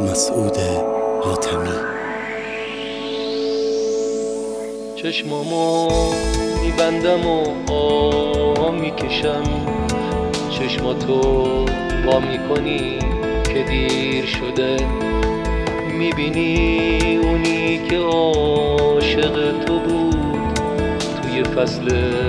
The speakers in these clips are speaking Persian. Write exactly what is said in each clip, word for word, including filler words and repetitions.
مسعود حاتمی. چشمامو میبندم و آه میکشم، چشماتو وا میکنی که دیر شده، میبینی اونی که عاشق تو بود توی فصل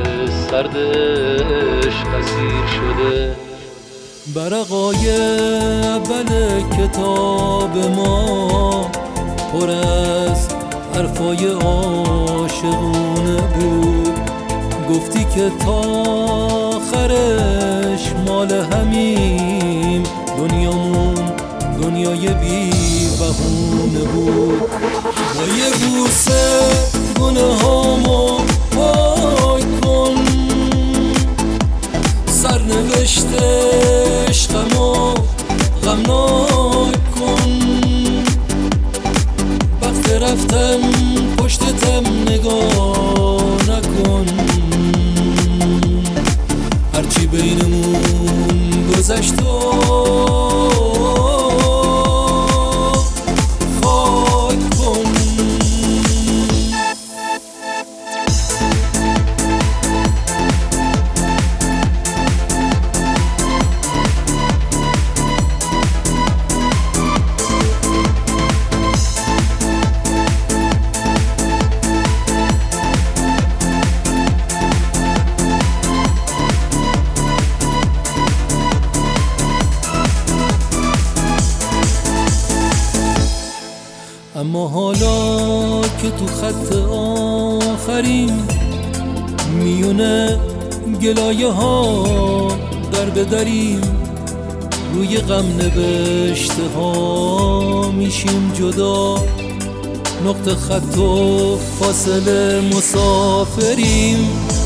سردش اسیر شده. برقای اول کتاب ما پر از حرفای عاشقونه بود، گفتی که تا آخرش مال همیم، دنیامون دنیای بی بهونه بود. با یه بوسه گناهامو پاک کن، سرنوشت عشقمو غمناک کن، وقت رفتن پشتتم نگاه نکن، هرچی بینمون گذشت اما حالا که تو خط آخریم، میونه گلایه ها در بدریم، روی غم نوشته ها میشیم جدا، نقطه خط و فاصله مسافریم.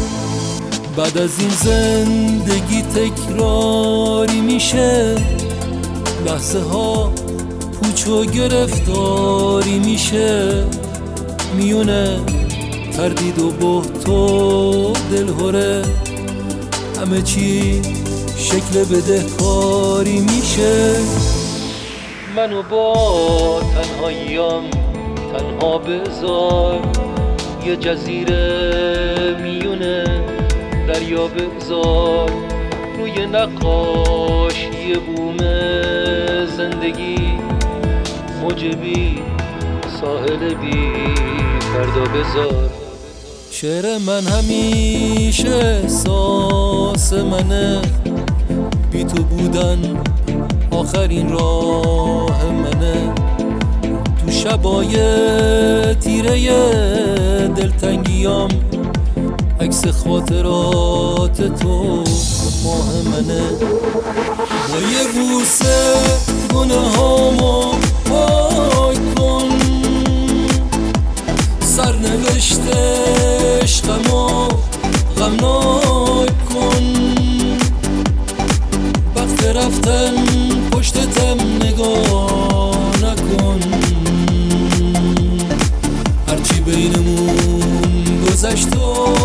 بعد از این زندگی تکراری میشه، لحظه ها پوچ و گرفتاری میشه، میونه تردید و بهت و دلهوره، همه چی شکل بدهکاری میشه. منو با تنهاییام تنها بذار، یه جزیره میونه دریا بذار، روی نقاشی بوم زندگی، موجبی ساحل بی فردا بذار. شعر من همیشه احساس منه، بی تو بودن آخرین راه منه، تو شبای تیره دلتنگیام عکس خاطرات تو ماه منه. با یه بوسه گناهامو پاک کن، سرنوشت عشقمو غمناک کن، وقت رفتن پشتتم نگاه نکن، هرچی بینمون گذشت